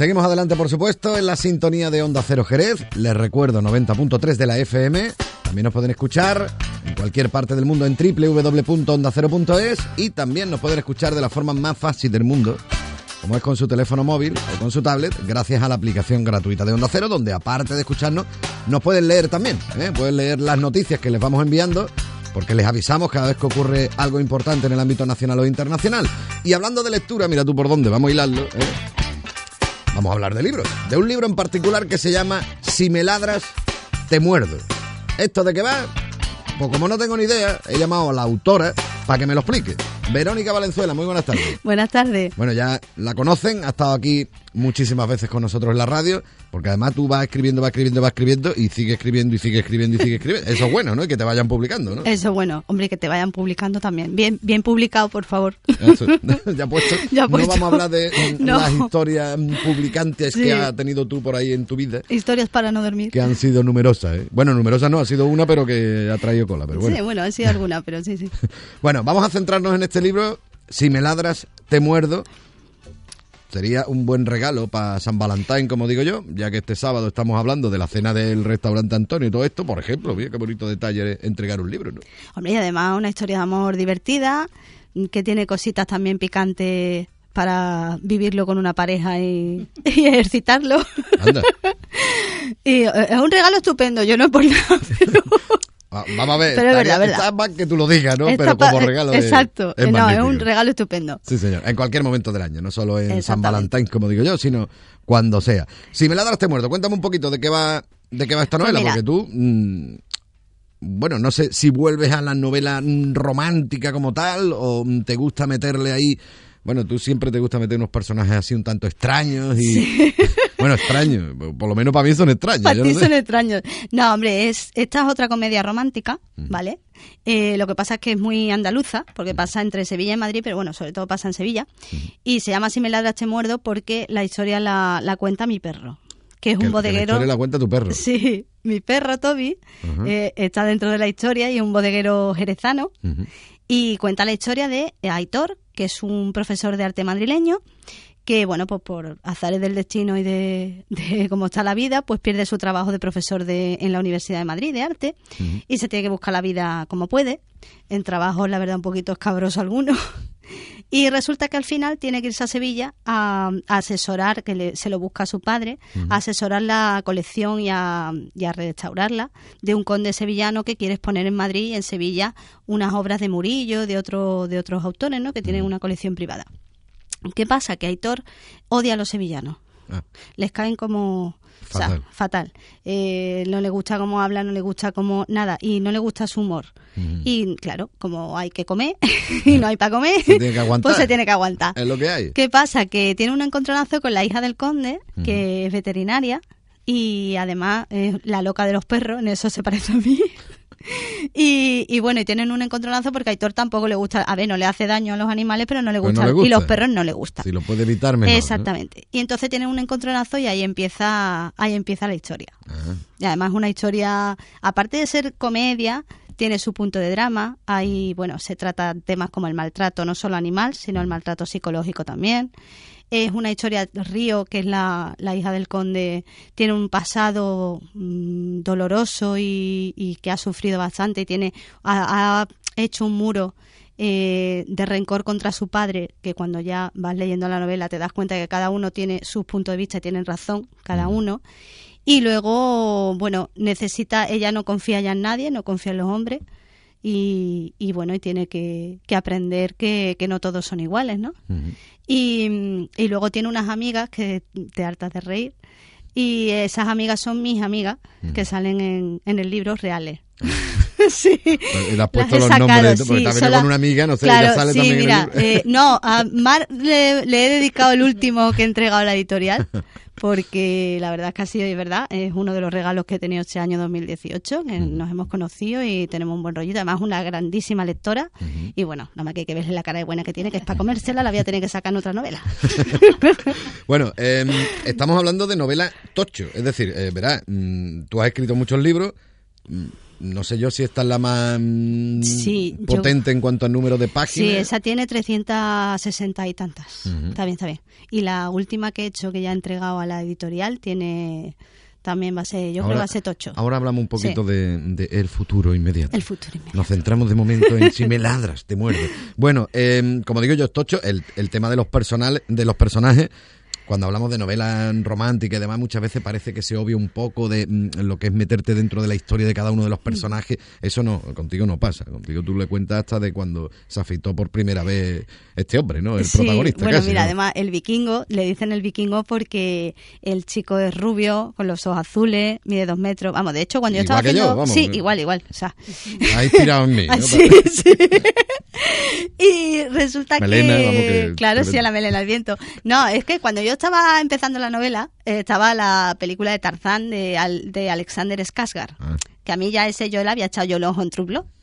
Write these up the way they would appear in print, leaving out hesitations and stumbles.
Seguimos adelante, por supuesto, en la sintonía de Onda Cero Jerez. Les recuerdo, 90.3 de la FM. También nos pueden escuchar en cualquier parte del mundo en www.ondacero.es y también nos pueden escuchar de la forma más fácil del mundo, como es con su teléfono móvil o con su tablet, gracias a la aplicación gratuita de Onda Cero, donde aparte de escucharnos, nos pueden leer también, pueden leer las noticias que les vamos enviando, porque les avisamos cada vez que ocurre algo importante en el ámbito nacional o internacional. Y hablando de lectura, mira tú por dónde, vamos a hilarlo, Vamos a hablar de libros, de un libro en particular que se llama Si me ladras, te muerdo. ¿Esto de qué va? Pues como no tengo ni idea, he llamado a la autora para que me lo explique. Verónica Valenzuela, muy buenas tardes. Buenas tardes. Bueno, ya la conocen, ha estado aquí muchísimas veces con nosotros en la radio, porque además tú vas escribiendo y sigue escribiendo. Eso es bueno, ¿no? Y que te vayan publicando, ¿no? Eso es bueno, hombre, que te vayan publicando también. Bien publicado, por favor. Eso, ya puesto. No vamos a hablar de las historias publicantes que has tenido tú por ahí en tu vida. Historias para no dormir. Que han sido numerosas, ¿eh? Bueno, numerosas no, ha sido una, pero que ha traído cola, pero bueno. Sí, bueno, ha sido alguna, pero sí. Bueno, vamos a centrarnos en este libro, Si me ladras, te muerdo. Sería un buen regalo para San Valentín, como digo yo, ya que este sábado estamos hablando de la cena del restaurante Antonio y todo esto, por ejemplo. Mira qué bonito detalle entregar un libro, ¿no? Hombre, y además una historia de amor divertida, que tiene cositas también picantes para vivirlo con una pareja y ejercitarlo. Anda. Y es un regalo estupendo, yo no por nada, pero... Vamos a ver, pero es verdad. Está mal que tú lo digas, ¿no? Está pero como regalo exacto, es no, es un regalo estupendo. Sí, señor, en cualquier momento del año, no solo en San Valentín, como digo yo, sino cuando sea. Si me ladras te muerdo, cuéntame un poquito de qué va esta novela, pues porque tú, bueno, no sé si vuelves a la novela romántica como tal, o te gusta meterle ahí... Bueno, tú siempre te gusta meter unos personajes así un tanto extraños y... Sí. Bueno, extraños, por lo menos para mí son extraños. Para ti son extraños. No, hombre, esta es otra comedia romántica, ¿vale? Lo que pasa es que es muy andaluza, porque pasa entre Sevilla y Madrid, pero bueno, sobre todo pasa en Sevilla. Y se llama Si me ladras te muerdo porque la historia la cuenta mi perro, que es un bodeguero. La historia la cuenta tu perro. Sí, mi perro Toby está dentro de la historia y es un bodeguero jerezano. Y cuenta la historia de Aitor, que es un profesor de arte madrileño, que, bueno, pues por azares del destino y de cómo está la vida, pues pierde su trabajo de profesor en la Universidad de Madrid de arte y se tiene que buscar la vida como puede, en trabajos, la verdad, un poquito escabroso algunos. Y resulta que al final tiene que irse a Sevilla a asesorar, se lo busca a su padre, a asesorar la colección y a restaurarla de un conde sevillano que quiere exponer en Madrid y en Sevilla unas obras de Murillo, de otros autores, ¿no? Que tienen una colección privada. ¿Qué pasa? Que Aitor odia a los sevillanos. Les caen como... Fatal. O sea, fatal. No le gusta cómo habla, no le gusta cómo... Nada. Y no le gusta su humor. Y claro, como hay que comer y no hay para comer, se tiene que aguantar. Pues se tiene que aguantar. Es lo que hay. ¿Qué pasa? Que tiene un encontronazo con la hija del conde, que es veterinaria, y además es la loca de los perros, en eso se parece a mí. Y bueno, y tienen un encontronazo porque a Aitor tampoco le gusta, a ver, no le hace daño a los animales, pero no le gusta, y los perros no le gustan. Si lo puede evitar mejor. Exactamente, ¿no? Y entonces tienen un encontronazo y ahí empieza la historia. Y además una historia, aparte de ser comedia, tiene su punto de drama. Ahí, bueno, se trata temas como el maltrato, no solo animal, sino el maltrato psicológico también. Es una historia, Río, que es la hija del conde, tiene un pasado doloroso y que ha sufrido bastante y ha hecho un muro de rencor contra su padre, que cuando ya vas leyendo la novela te das cuenta que cada uno tiene sus puntos de vista y tienen razón, cada uno. Y luego, bueno, ella no confía ya en nadie, no confía en los hombres. Y bueno, y tiene que aprender que no todos son iguales, ¿no? Y luego tiene unas amigas que te hartas de reír, y esas amigas son mis amigas que salen en el libro reales. Sí, y le has puesto los nombres, porque también con una amiga, no sé, claro, ya sale sí, también mira, en el libro. No, a Mar le he dedicado el último que he entregado a la editorial, porque la verdad es que ha sido, de verdad, es uno de los regalos que he tenido este año 2018, que nos hemos conocido y tenemos un buen rollito, además una grandísima lectora, y bueno, nada más que hay que verle la cara de buena que tiene, que es para comérsela, la voy a tener que sacar en otra novela. Bueno, estamos hablando de novela tocho, es decir, verás, tú has escrito muchos libros, no sé yo si esta es la más potente en cuanto al número de páginas. Sí, esa tiene 360 y tantas. Está bien, está bien. Y la última que he hecho, que ya he entregado a la editorial, tiene... También va a ser, yo creo que va a ser tocho. Ahora hablamos un poquito de el futuro inmediato. El futuro inmediato. Nos centramos de momento en si me ladras, te muerdo. Bueno, como digo yo, es tocho el tema de los personajes. Cuando hablamos de novelas románticas y demás, muchas veces parece que se obvia un poco de lo que es meterte dentro de la historia de cada uno de los personajes. Eso no, contigo no pasa. Contigo tú le cuentas hasta de cuando se afeitó por primera vez este hombre, ¿no? El protagonista. Bueno, casi, mira, ¿no? además el vikingo, le dicen el vikingo porque el chico es rubio, con los ojos azules, mide 2 metros. Vamos, de hecho, cuando yo estaba haciendo... Sí, igual. O sea... Has tirado en mí, ¿no? Sí. Y resulta melena, que... Claro, sí, a la melena, al viento. No, es que cuando yo estaba empezando la novela, estaba la película de Tarzán de Alexander Skarsgård, que a mí ya ese yo le había echado yo el ojo en True Blood.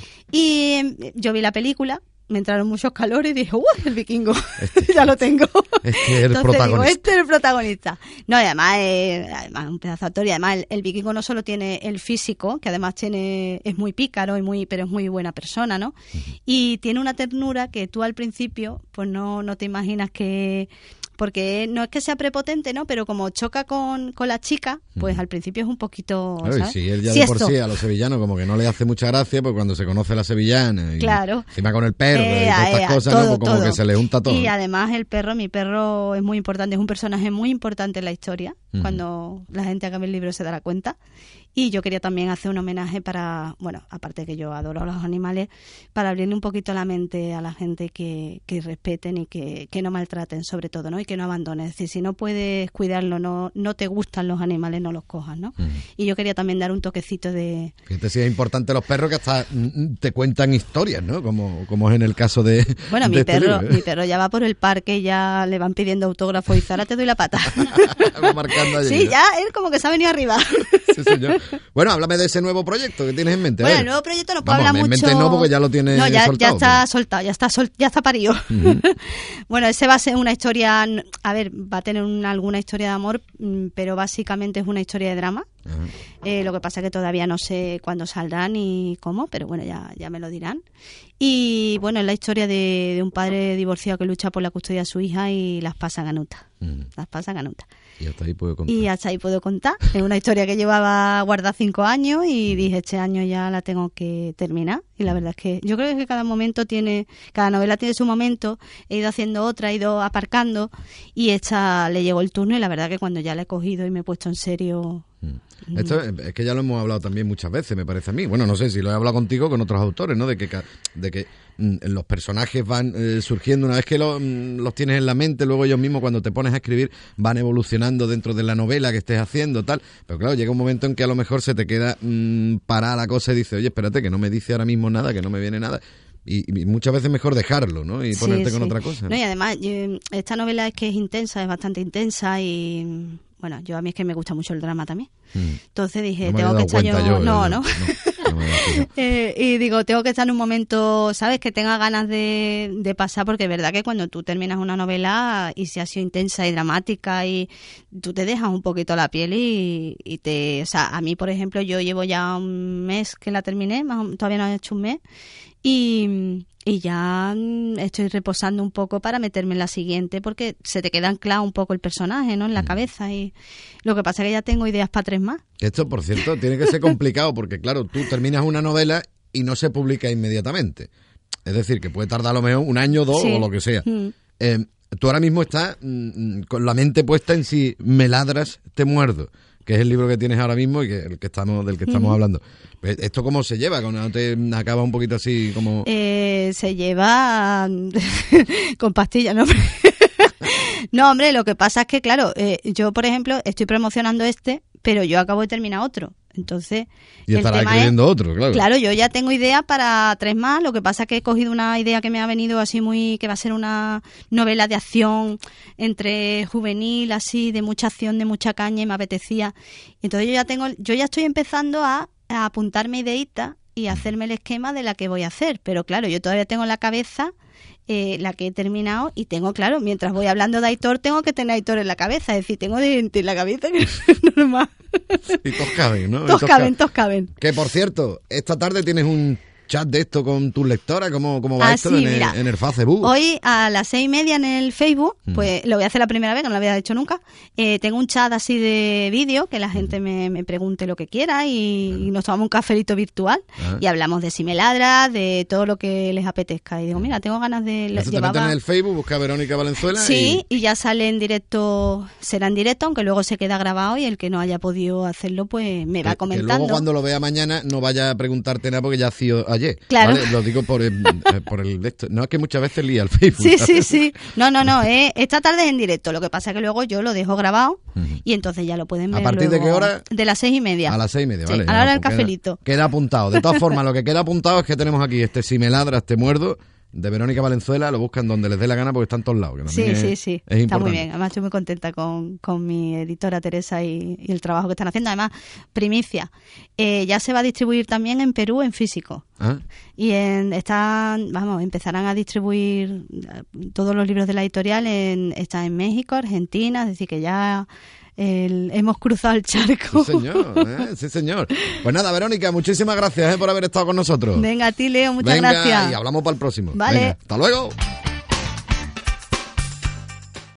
Y yo vi la pelíula, me entraron muchos calores y dije, el vikingo, ya lo tengo. Este es el Entonces protagonista. Digo, este es el protagonista. No, y además es un pedazo de actor, y además el vikingo no solo tiene el físico, que además es muy pícaro, pero es muy buena persona, ¿no? Y tiene una ternura que tú al principio pues no te imaginas que... Porque no es que sea prepotente, ¿no? Pero como choca con la chica, pues al principio es un poquito, ¿sabes? Sí, él ya de por sí a los sevillanos como que no le hace mucha gracia, pues cuando se conoce a la sevillana y encima con el perro y todas estas cosas, todo, ¿no? Pues como que se le junta todo. Y además mi perro es muy importante, es un personaje muy importante en la historia, cuando la gente acabe el libro se dará cuenta. Y yo quería también hacer un homenaje para, bueno, aparte que yo adoro a los animales, para abrirle un poquito la mente a la gente que respeten y que no maltraten sobre todo, ¿no? Y que no abandonen. Es decir, si no puedes cuidarlo, no te gustan los animales, no los cojas, ¿no? Y yo quería también dar un toquecito de... Fíjate si es importante los perros que hasta te cuentan historias, ¿no? Como es en el caso de... Bueno, de mi libro, perro ya va por el parque y ya le van pidiendo autógrafos y Zara te doy la pata. Va marcando allí, sí, ¿no? ya él como que se ha venido arriba. Sí, señor. Bueno, háblame de ese nuevo proyecto que tienes en mente. Bueno, el nuevo proyecto no puedo hablar mucho. En mente no, porque ya lo tienes soltado. Ya está soltado, ya está parido. Bueno, ese va a ser una historia, a ver, va a tener alguna historia de amor, pero básicamente es una historia de drama. Lo que pasa es que todavía no sé cuándo saldrá ni cómo, pero bueno, ya me lo dirán. Y bueno, es la historia de un padre divorciado que lucha por la custodia de su hija y las pasa ganuta. Las pasa ganuta. Y hasta ahí puedo contar. Es una historia que llevaba guardada 5 años y dije, este año ya la tengo que terminar. Y la verdad es que yo creo que cada novela tiene su momento. He ido haciendo otra, he ido aparcando y esta le llegó el turno y la verdad que cuando ya la he cogido y me he puesto en serio... Esto es que ya lo hemos hablado también muchas veces, me parece a mí. Bueno, no sé si lo he hablado contigo con otros autores, ¿no? De que los personajes van surgiendo una vez que los tienes en la mente, luego ellos mismos cuando te pones a escribir van evolucionando dentro de la novela que estés haciendo, tal. Pero claro, llega un momento en que a lo mejor se te queda parada la cosa y dices, oye, espérate, que no me dice ahora mismo nada, que no me viene nada. Y muchas veces mejor dejarlo, ¿no? Y ponerte con otra cosa, ¿no? No, y además, esta novela es que es intensa, es bastante intensa y... Bueno, a mí es que me gusta mucho el drama también. Entonces dije, tengo que estar yo... No. Y digo, tengo que estar en un momento, ¿sabes? Que tenga ganas de pasar, porque es verdad que cuando tú terminas una novela y se ha sido intensa y dramática y tú te dejas un poquito la piel y o sea, a mí, por ejemplo, yo llevo ya un mes que la terminé, todavía no he hecho un mes, y ya estoy reposando un poco para meterme en la siguiente, porque se te queda anclado un poco el personaje, ¿no? En la cabeza, y lo que pasa es que ya tengo ideas para 3 más. Esto, por cierto, tiene que ser complicado porque, claro, tú terminas una novela y no se publica inmediatamente. Es decir, que puede tardar a lo mejor 1 año, 2 o lo que sea. Tú ahora mismo estás con la mente puesta en si me ladras, te muerdo, que es el libro que tienes ahora mismo y del que estamos hablando. ¿Esto cómo se lleva? ¿Cuando te acaba un poquito así como...? Se lleva con pastillas, ¿no? No, hombre, lo que pasa es que, claro, yo, por ejemplo, estoy promocionando pero yo acabo de terminar otro. Entonces, y estarás escribiendo otro, claro. Claro, yo ya tengo idea para 3 más. Lo que pasa es que he cogido una idea que me ha venido así que va a ser una novela de acción entre juvenil, así, de mucha acción, de mucha caña, y me apetecía. Y entonces yo ya estoy empezando a apuntarme ideitas y hacerme el esquema de la que voy a hacer. Pero claro, yo todavía tengo en la cabeza la que he terminado, y tengo, claro, mientras voy hablando de Aitor, tengo que tener a Aitor en la cabeza, es decir, tengo de gente en la cabeza que es normal. Y todos caben, ¿no? Todos caben. Que, por cierto, esta tarde tienes un chat de esto con tus lectoras, ¿cómo va esto sí, en el Facebook? Hoy a las 6:30 en el Facebook, pues lo voy a hacer la primera vez, que no lo había hecho nunca. Tengo un chat así de vídeo, que la gente me pregunte lo que quiera y nos tomamos un cafelito virtual y hablamos de Si me ladras, de todo lo que les apetezca. Y digo, mira, tengo ganas de... Te metes en el Facebook, busca a Verónica Valenzuela. Sí, y ya sale en directo, será en directo, aunque luego se queda grabado y el que no haya podido hacerlo, pues me va comentando. Que luego cuando lo vea mañana no vaya a preguntarte nada porque ya ha sido ayer. Claro. ¿Vale? Lo digo por el de esto. No, es que muchas veces lía el Facebook. Sí. No. Esta tarde es en directo. Lo que pasa es que luego yo lo dejo grabado y entonces ya lo pueden ver. ¿A partir luego, de qué hora? De las 6:30. A las 6:30, sí, vale. A la hora del cafelito. Queda apuntado. De todas formas, lo que queda apuntado es que tenemos aquí Si me ladras, te muerdo, de Verónica Valenzuela. Lo buscan donde les dé la gana porque está en todos lados. Que sí. Es Está muy bien. Además estoy muy contenta con mi editora Teresa y el trabajo que están haciendo. Además, primicia. Ya se va a distribuir también en Perú en físico. Y empezarán a distribuir todos los libros de la editorial está en México, Argentina, es decir que ya hemos cruzado el charco. Sí, señor. Pues nada, Verónica, muchísimas gracias por haber estado con nosotros. Venga, a ti, Leo, muchas gracias. Y hablamos para el próximo. Vale. Venga, hasta luego.